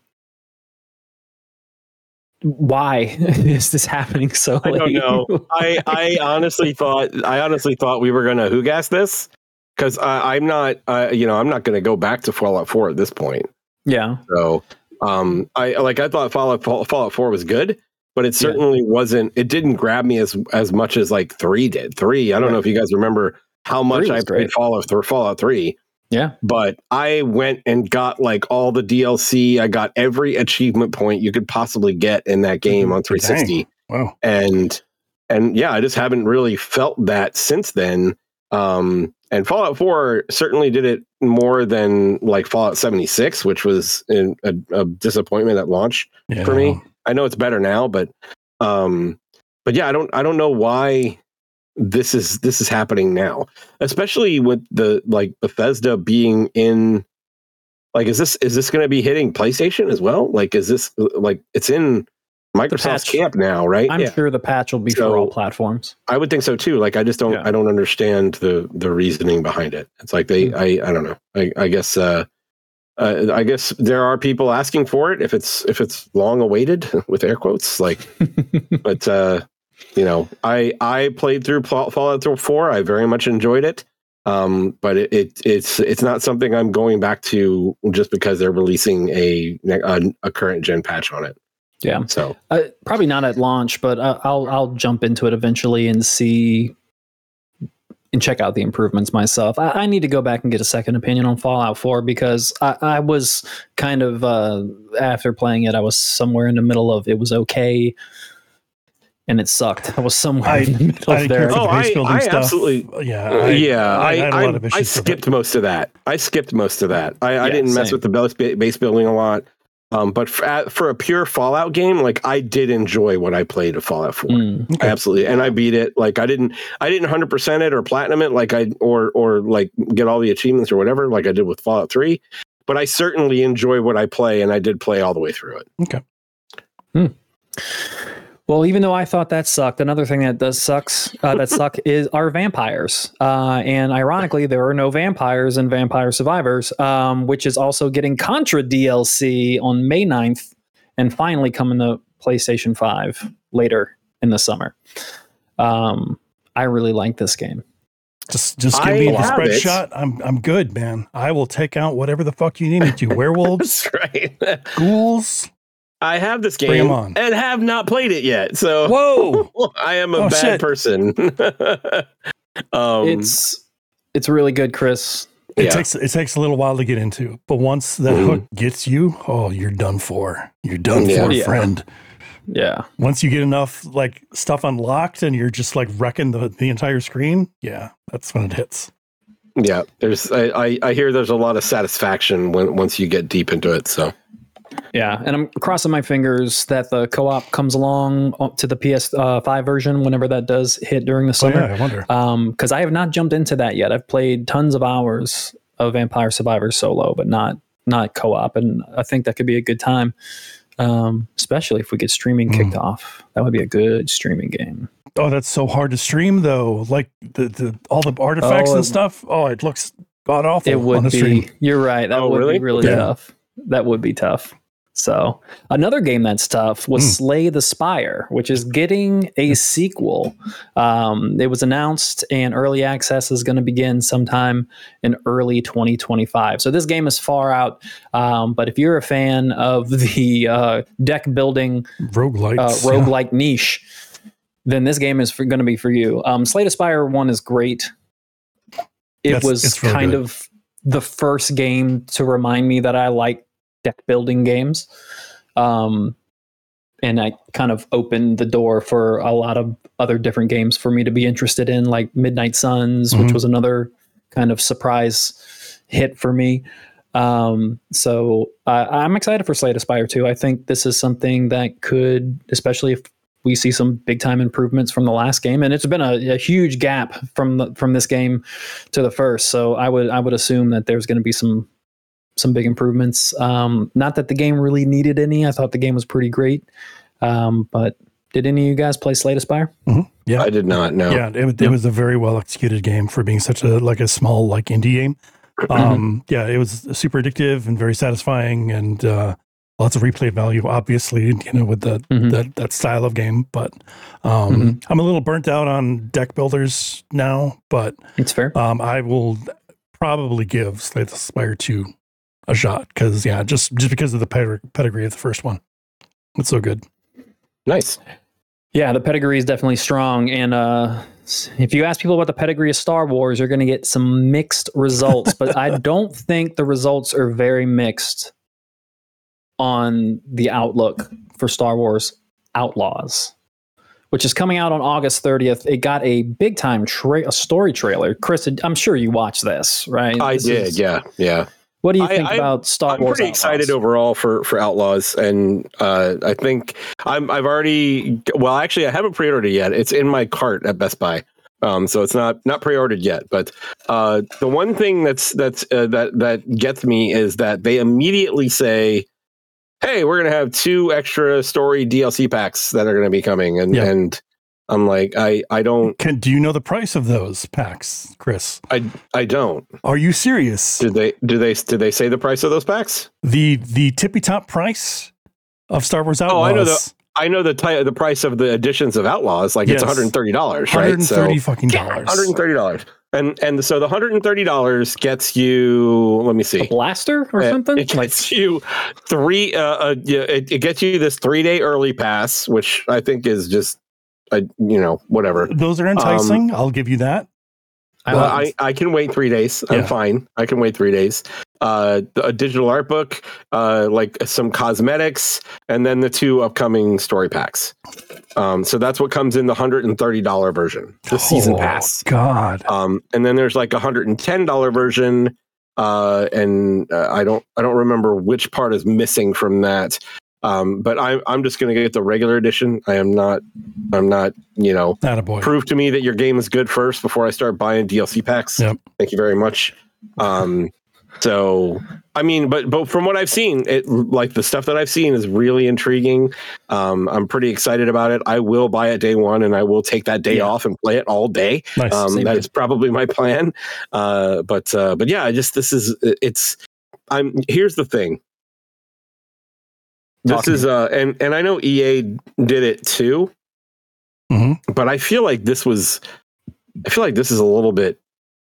why is this happening so late? I don't know. I, I honestly thought I honestly thought we were gonna who gas this, because I'm not uh, you know I'm not gonna go back to Fallout four at this point. Yeah. So um, I like I thought Fallout Fallout four was good, but it certainly yeah. wasn't. It didn't grab me as as much as like three did. Three. I don't right. know if you guys remember how much I played great. Fallout or Fallout three. Yeah. But I went and got like all the D L C. I got every achievement point you could possibly get in that game on three sixty. Dang. Wow. And and yeah, I just haven't really felt that since then. Um, and Fallout four certainly did it more than like Fallout seventy-six, which was in a, a disappointment at launch yeah. for me. I know it's better now, but um, but yeah, I don't I don't know why this is this is happening now, especially with the like Bethesda being in. Like, is this is this going to be hitting PlayStation as well? Like, is this like it's in Microsoft's camp now, right? I'm yeah. sure the patch will be so, for all platforms. I would think so too. Like, I just don't, yeah. I don't understand the the reasoning behind it. It's like they, mm-hmm. I, I don't know. I, I guess, uh, uh, I guess there are people asking for it if it's if it's long awaited with air quotes. Like, but uh, you know, I I played through Fallout four. I very much enjoyed it. Um, but it, it it's it's not something I'm going back to just because they're releasing a a, a current gen patch on it. Yeah. So uh, probably not at launch, but uh, I'll I'll jump into it eventually and see and check out the improvements myself. I, I need to go back and get a second opinion on Fallout four because I, I was kind of uh, after playing it, I was somewhere in the middle of it was okay. And it sucked. I was somewhere I, in the middle I of there. The oh, I, I stuff. absolutely. Yeah, I, yeah. I, I, I, I skipped most of that. I skipped most of that. I, yeah, I didn't mess same. with the base, base building a lot. Um, but for, for a pure Fallout game, like I did enjoy what I played of Fallout four. Mm, okay. I absolutely, and I beat it. Like I didn't, I didn't one hundred percent it or platinum it, like I or or like get all the achievements or whatever, like I did with Fallout three. But I certainly enjoy what I play, and I did play all the way through it. Okay. Hmm. Well, even though I thought that sucked, another thing that does sucks uh, that suck is are vampires. Uh, and ironically, there are no vampires in Vampire Survivors, um, which is also getting Contra D L C on May ninth and finally coming to PlayStation five later in the summer. Um, I really like this game. Just just give I me the spread it. shot. I'm I'm good, man. I will take out whatever the fuck you need me to. Werewolves, right? Ghouls. I have this game and have not played it yet. So whoa, I am a oh, bad shit. person. um, it's it's really good, Chris. It yeah. takes it takes a little while to get into, but once that mm. hook gets you, oh, you're done for. You're done yeah. for, yeah. friend. Yeah. Once you get enough like stuff unlocked and you're just like wrecking the, the entire screen, yeah, that's when it hits. Yeah, there's I, I, I hear there's a lot of satisfaction when once you get deep into it. So. Yeah, and I'm crossing my fingers that the co-op comes along to the P S five version whenever that does hit during the summer. Oh, yeah, I wonder. Um, because I have not jumped into that yet. I've played tons of hours of Vampire Survivors solo, but not not co-op, and I think that could be a good time, um, especially if we get streaming kicked mm. off. That would be a good streaming game. Oh, that's so hard to stream though. Like the, the all the artifacts oh, and stuff. Oh, it looks god awful. It would on the be. Stream. You're right. That oh, would really? be really yeah. tough. That would be tough. So another game that's tough was mm. Slay the Spire, which is getting a sequel. Um, it was announced and early access is going to begin sometime in early twenty twenty-five. So this game is far out. Um, but if you're a fan of the uh, deck building roguelike uh, roguelike yeah. niche, then this game is going to be for you. Um, Slay the Spire one is great. It that's, was really kind good. of the first game to remind me that I like deck building games. Um, and I kind of opened the door for a lot of other different games for me to be interested in, like Midnight Suns, mm-hmm. which was another kind of surprise hit for me. Um, so uh, I'm excited for Slay the Spire two. I think this is something that could, especially if we see some big time improvements from the last game, and it's been a, a huge gap from the, from this game to the first. So I would I would assume that there's going to be some some big improvements. Um, not that the game really needed any. I thought the game was pretty great. Um, but did any of you guys play Slay the Spire? Mm-hmm. Yeah, I did not. No. Yeah, it, it was a very well executed game for being such a like a small like indie game. Um, yeah, it was super addictive and very satisfying, and uh, lots of replay value, obviously, you know, with the, mm-hmm. that that style of game. But um, mm-hmm. I'm a little burnt out on deck builders now, but it's fair. Um, I will probably give Slay the Spire two a shot because, yeah, just just because of the ped- pedigree of the first one, it's so good. Nice. Yeah, the pedigree is definitely strong, and uh, if you ask people about the pedigree of Star Wars, you're going to get some mixed results. But I don't think the results are very mixed on the outlook for Star Wars Outlaws, which is coming out on August thirtieth. It got a big time tra- a story trailer. Chris, I'm sure you watched this, right? I this did, is, yeah, yeah. What do you think I, about Star I'm Wars? I'm pretty Outlaws? excited overall for, for Outlaws, and uh, I think I'm I've already well actually I haven't pre-ordered it yet. It's in my cart at Best Buy, um, so it's not not pre-ordered yet. But uh, the one thing that's that's uh, that that gets me is that they immediately say, "Hey, we're gonna have two extra story D L C packs that are gonna be coming," and yeah. and I'm like, I, I don't. Can, do you know the price of those packs, Chris? I, I don't. Are you serious? Did they do they did they say the price of those packs? The the tippy top price of Star Wars Outlaws. Oh, I know the I know the t- the price of the editions of Outlaws. Like yes. It's one hundred thirty dollars, right? one hundred thirty so, fucking dollars. one hundred thirty dollars. And and so the one hundred thirty dollars gets you. Let me see. A blaster or uh, something. It gets you three. Uh, uh yeah, it, it gets you this three day early pass, which I think is just. I, you know, whatever. Those are enticing. Um, I'll give you that. I, well, I, I can wait three days. I'm yeah. fine. I can wait three days. Uh, a digital art book, uh, like some cosmetics, and then the two upcoming story packs. Um, so that's what comes in the one hundred thirty dollars version, the oh, season pass. God. Um, and then there's like a one hundred ten dollars version, uh, and uh, I don't I don't remember which part is missing from that. Um, but I'm I'm just going to get the regular edition. I am not I'm not you know Attaboy. Prove to me that your game is good first before I start buying D L C packs. Yep. Thank you very much. Um, so I mean, but but from what I've seen, it like the stuff that I've seen is really intriguing. Um, I'm pretty excited about it. I will buy it day one, and I will take that day yeah. off and play it all day. Nice. Um, that is probably my plan. Uh, but uh, but yeah, I just this is it's. I'm here's the thing. This is uh and, and I know E A did it too, mm-hmm. but I feel like this was I feel like this is a little bit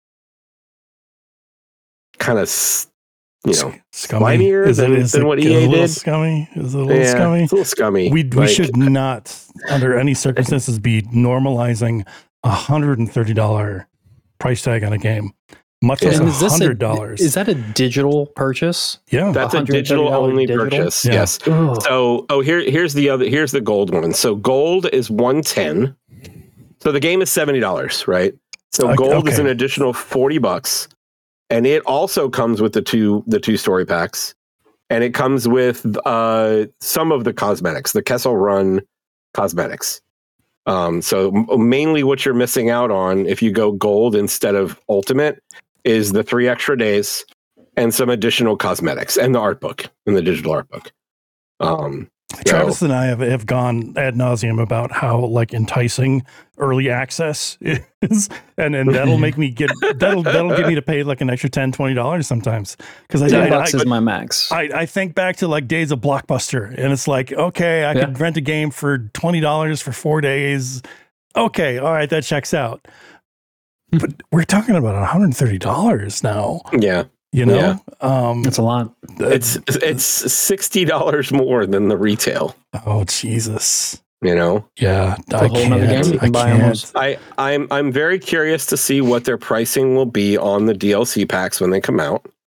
kind of you know slimier than, it, than what it, E A is a did. Scummy, is it a little yeah, scummy? It's a little scummy. We we like, should not under any circumstances be normalizing a hundred and thirty dollar price tag on a game. Much less a hundred dollars. Is that a digital purchase? Yeah, that's a digital only digital? purchase. Yeah. Yes. Ugh. So, oh, here, here's the other. Here's the gold one. So, gold is one ten. So the game is seventy dollars, right? So, gold okay. is an additional forty bucks, and it also comes with the two the two story packs, and it comes with uh, some of the cosmetics, the Kessel Run cosmetics. Um, so mainly what you're missing out on if you go gold instead of ultimate is the three extra days and some additional cosmetics and the art book and the digital art book. Um, Travis so. and I have, have gone ad nauseum about how like enticing early access is, and and that'll make me get that'll that'll get me to pay like an extra ten, twenty dollars sometimes because I, ten I, bucks I, is my max. I, I think back to like days of Blockbuster, and it's like okay, I yeah. could rent a game for twenty dollars for four days. Okay, all right, that checks out. But we're talking about one hundred thirty dollars now. Yeah. You know, yeah. um, it's a lot. It's it's sixty dollars more than the retail. Oh Jesus! You know, yeah, it's a whole nother game you can buy almost. I I'm I'm very curious to see what their pricing will be on the D L C packs when they come out.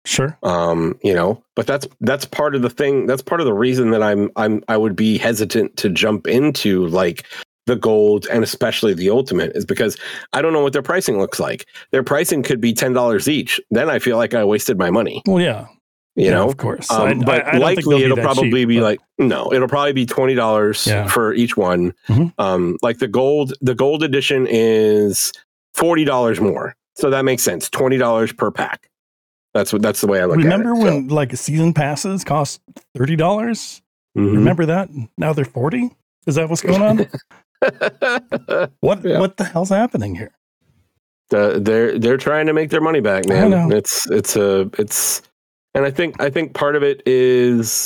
Sure. Um, you know, but that's that's part of the thing. That's part of the reason that I'm I'm I would be hesitant to jump into like the gold and especially the ultimate is because I don't know what their pricing looks like. Their pricing could be ten dollars each. Then I feel like I wasted my money. Well, yeah. You yeah, know, of course. Um, I, but I, I likely be it'll probably cheap, be but... like no, it'll probably be twenty dollars yeah. for each one. Mm-hmm. Um, like the gold, the gold edition is forty dollars more, so that makes sense. Twenty dollars per pack. That's what. That's the way I look Remember at it. when so. like season passes cost thirty dollars? Mm-hmm. Remember that? Now they're forty. Is that what's going on? what yeah. What the hell's happening here? Uh, they're they're trying to make their money back, man. I know. It's it's a it's, and I think I think part of it is,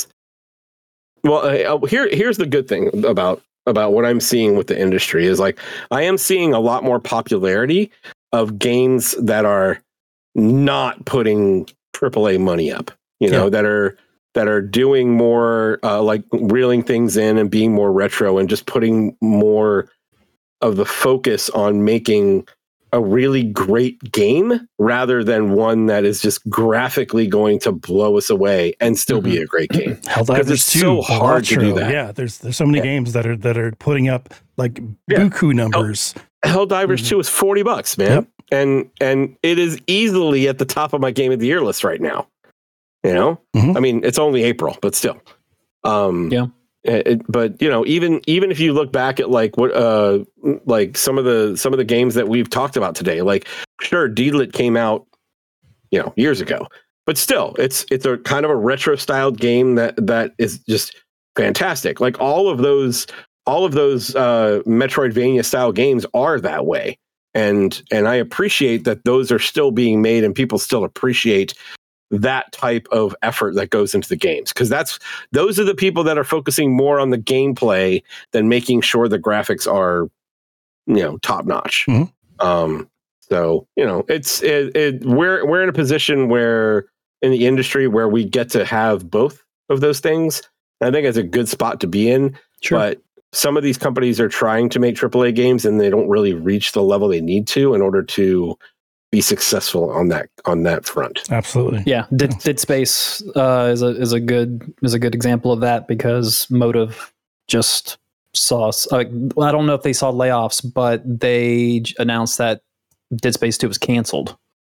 well, uh, here here's the good thing about about what I'm seeing with the industry is like I am seeing a lot more popularity of games that are not putting triple A money up, you know, yeah. that are that are doing more uh, like reeling things in and being more retro and just putting more of the focus on making a really great game rather than one that is just graphically going to blow us away and still mm-hmm. be a great game. Because it's so hard to do that. Yeah, there's there's so many yeah. games that are that are putting up like yeah. buku numbers. Hell, Helldivers mm-hmm. two is forty bucks, man. Yep. And and it is easily at the top of my game of the year list right now. You know, mm-hmm. I mean, it's only April, but still. Um, yeah. It, but you know, even even if you look back at like what uh like some of the some of the games that we've talked about today, like sure, Deedlit came out, you know, years ago, but still, it's it's a kind of a retro styled game that that is just fantastic. Like all of those all of those uh, Metroidvania style games are that way. And and I appreciate that those are still being made and people still appreciate that type of effort that goes into the games, because that's those are the people that are focusing more on the gameplay than making sure the graphics are, you know, top notch. Mm-hmm. Um, so you know, it's it, it we're we're in a position where in the industry where we get to have both of those things. I think it's a good spot to be in. Sure. But some of these companies are trying to make triple A games and they don't really reach the level they need to in order to be successful on that on that front. Absolutely. Yeah, Dead, Dead Space uh, is a is a good is a good example of that, because Motive just saw. Uh, I don't know if they saw layoffs, but they announced that Dead Space two was canceled.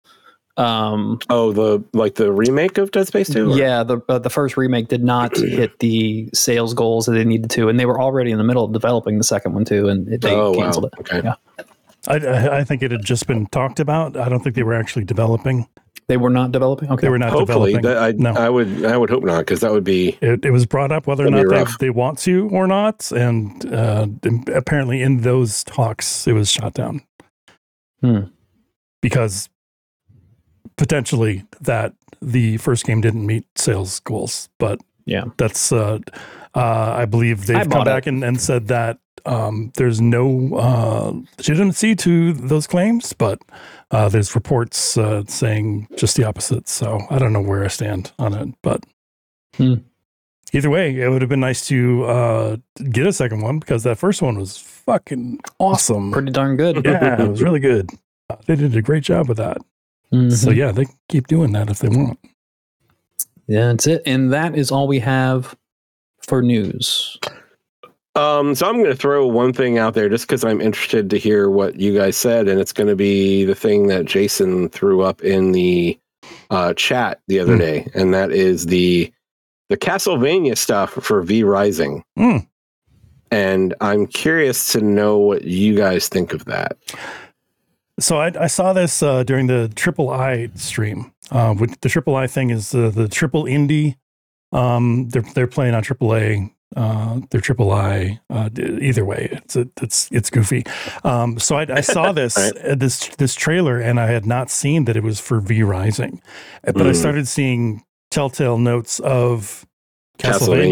Um, oh, the like the remake of Dead Space two? Yeah, the uh, the first remake did not hit the sales goals that they needed to, and they were already in the middle of developing the second one too, and they oh, canceled wow. it. Okay. Yeah. I, I think it had just been talked about. I don't think they were actually developing. They were not developing? Okay. They were not Hopefully, developing. That, I, no. I would I would hope not, because that would be... It, it was brought up whether or not they, they want to or not, and uh, apparently in those talks, it was shot down. Hmm. Because potentially that the first game didn't meet sales goals, but yeah, that's... Uh, uh, I believe they've come back and, and said that Um, there's no uh, legitimacy to those claims, but uh, there's reports uh, saying just the opposite. So I don't know where I stand on it, but hmm. either way, it would have been nice to uh, get a second one, because that first one was fucking awesome. Pretty darn good. Yeah, it was really good. Uh, they did a great job with that. Mm-hmm. So yeah, they can keep doing that if they want. Yeah, that's it. And that is all we have for news. Um, so I'm going to throw one thing out there just because I'm interested to hear what you guys said, and it's going to be the thing that Jason threw up in the uh, chat the other mm. day, and that is the the Castlevania stuff for V Rising. Mm. And I'm curious to know what you guys think of that. So I, I saw this uh, during the Triple I stream. Uh, with the Triple I thing is uh, the Triple Indie. Um, they're they're playing on Triple A. Uh, they're Triple I. Uh, either way, it's a, it's it's goofy. Um, so I, I saw this right. uh, this this trailer, and I had not seen that it was for V Rising, but mm. I started seeing telltale notes of Castlevania. Castlevania.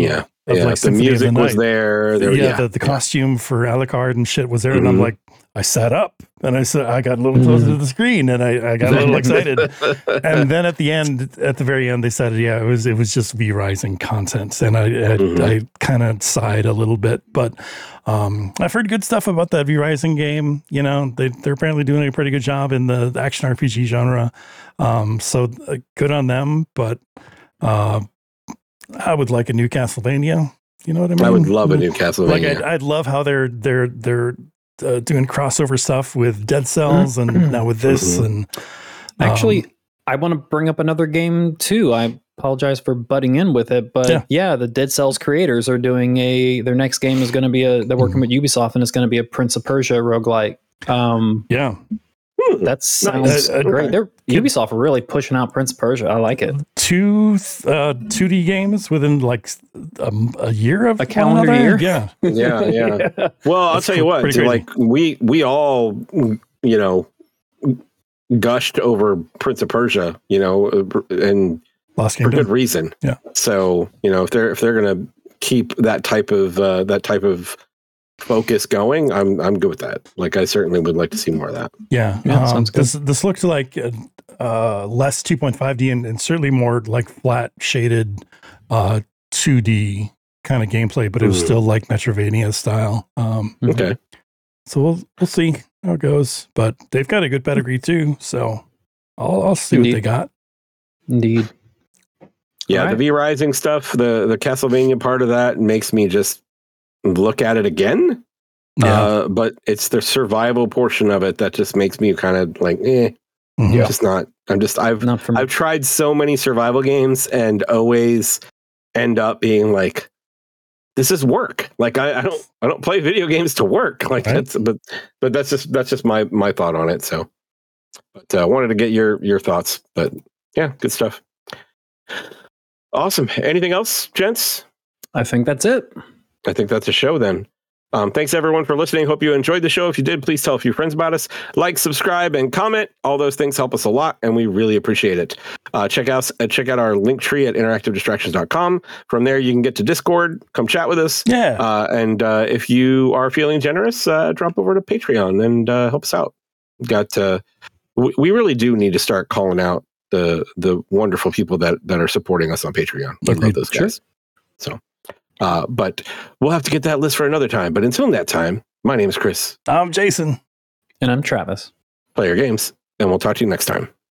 of yeah, like the Symphony of the music was Night. there. there yeah, yeah, the, the yeah. costume for Alucard and shit was there, and Mhm. I'm like, I sat up and I said, I got a little closer to the screen, and I, I got a little excited. And then at the end, at the very end, they said, yeah, it was it was just V Rising content, and I I, Mhm. I kind of sighed a little bit, but um, I've heard good stuff about that V Rising game. You know, they they're apparently doing a pretty good job in the action R P G genre, um, so uh, good on them. But uh, I would like a new Castlevania. You know what I mean? I would love a new Castlevania. Like I'd, I'd love how they're they're they're uh, doing crossover stuff with Dead Cells and now with this Mhm. and Actually, um, I want to bring up another game too. I apologize for butting in with it, but Yeah. yeah, the Dead Cells creators are doing a. Their next game is going to be a. They're working with Ubisoft, and it's going to be a Prince of Persia roguelike. Um, yeah, that sounds Uh, uh, great. okay. They're Ubisoft are really pushing out Prince of Persia. I like it. two uh, two D games within like a, a year of A one calendar another? year? Yeah, yeah, yeah. Well, I'll That's tell you cool. what, Pretty crazy. like we we all you know gushed over Prince of Persia, you know, and Lost for Kingdom. good reason. Yeah. So you know, if they're if they're gonna keep that type of uh, that type of focus going, I'm I'm good with that. Like I certainly would like to see more of that. Yeah, Yeah, um, sounds good. This this looked like uh, uh, less two point five D and, and certainly more like flat shaded uh, two D kind of gameplay, but it was Mhm. still like Metrovania style. Um, Okay. so we'll we'll see how it goes, but they've got a good pedigree too. So I'll I'll see what Indeed. they got. Indeed. Yeah, All the right. V Rising stuff, the the Castlevania part of that makes me just look at it again. Yeah, Uh, but it's the survival portion of it that just makes me kind of like, eh, Mhm. I'm just not. I'm just. I've Not from I've tried so many survival games and always end up being like, this is work. Like I, I don't I don't play video games to work. Like Right. that's but but that's just that's just my my thought on it. So, but I uh, wanted to get your your thoughts. But yeah, good stuff. Awesome. Anything else, gents? I think that's it. I think that's a show then. Um, thanks everyone for listening. Hope you enjoyed the show. If you did, please tell a few friends about us. Like, subscribe, and comment. All those things help us a lot, and we really appreciate it. Uh, check out uh, check out our link tree at interactive distractions dot com. From there, you can get to Discord. Come chat with us. yeah. Uh, and uh, if you are feeling generous, uh, drop over to Patreon and uh, help us out. Got uh, we, we really do need to start calling out the the wonderful people that that are supporting us on Patreon. We love Agreed. those Sure. guys. So. Uh, but we'll have to get that list for another time. But until that time, my name is Chris. I'm Jason. And I'm Travis. Play your games, and we'll talk to you next time.